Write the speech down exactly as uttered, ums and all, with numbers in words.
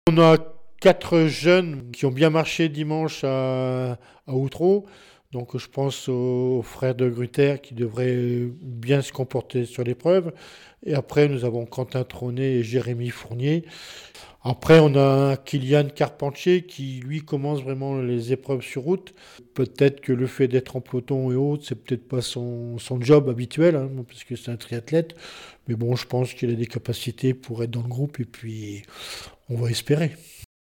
On a quatre jeunes qui ont bien marché dimanche à, à Outreau. Donc je pense aux frères de Gruyter qui devraient bien se comporter sur l'épreuve. Et après, nous avons Quentin Trônet et Jérémy Fournier. Après, on a Kylian Carpentier qui, lui, commence vraiment les épreuves sur route. Peut-être que le fait d'être en peloton et autres, c'est peut-être pas son, son job habituel, hein, parce que c'est un triathlète. Mais bon, je pense qu'il a des capacités pour être dans le groupe et puis on va espérer.